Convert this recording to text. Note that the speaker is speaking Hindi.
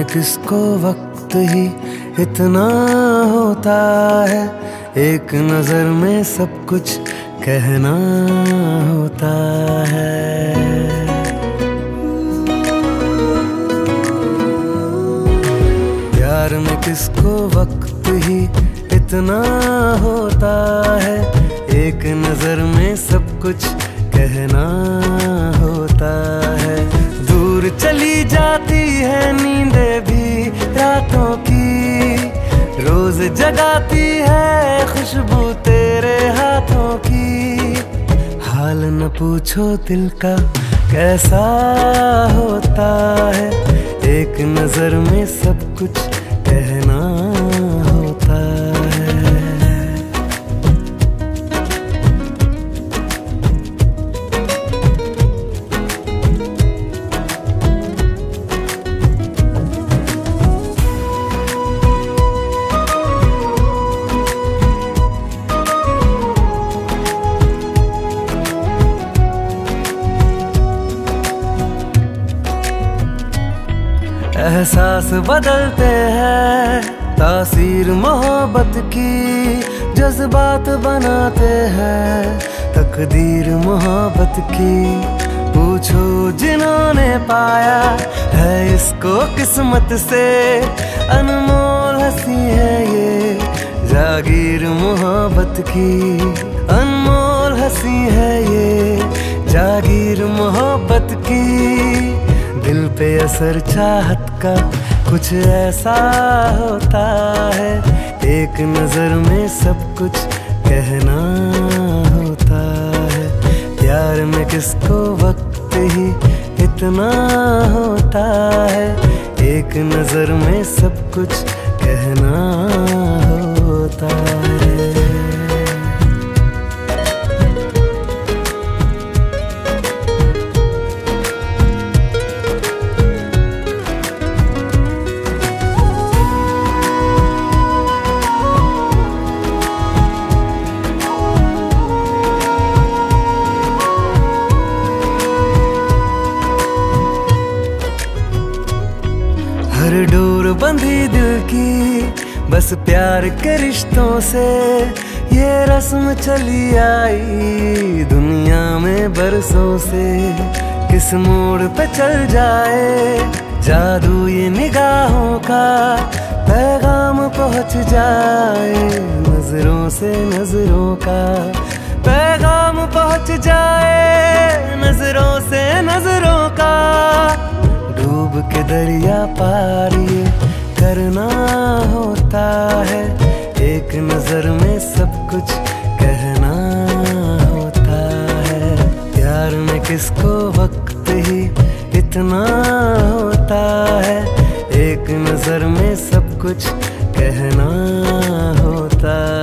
में किसको वक्त ही इतना होता है, एक नजर में सब कुछ कहना होता है। प्यार में किसको वक्त ही इतना होता है, एक नजर में सब कुछ कहना होता है। दूर चली जाती है नींदें भी रातों की, रोज जगाती है खुशबू तेरे हाथों की। हाल न पूछो दिल का कैसा होता है, एक नजर में सब कुछ कहना होता है। एहसास बदलते हैं तासीर मोहब्बत की, जज्बात बनाते हैं तकदीर मोहब्बत की। पूछो जिन्होंने पाया है इसको किस्मत से, अनमोल हंसी है ये जागीर मोहब्बत की। अनमोल हंसी है ये जागीर मोहब्बत की। दिल पे असर चाहत का कुछ ऐसा होता है, एक नजर में सब कुछ कहना होता है। प्यार में किसको वक्त ही इतना होता है, एक नजर में सब कुछ कहना होता है। हर डोर बंधी दिल की बस प्यार के रिश्तों से, ये रस्म चली आई दुनिया में बरसों से। किस मोड़ पे चल जाए जादू ये निगाहों का, पैगाम पहुंच जाए नजरों से नजरों का। पैगाम पहुंच जाए नजरों से नजरों का। डूब के दरिया पार ये करना होता है, एक नजर में सब कुछ कहना होता है। प्यार में किसको वक्त ही इतना होता है, एक नजर में सब कुछ कहना होता है।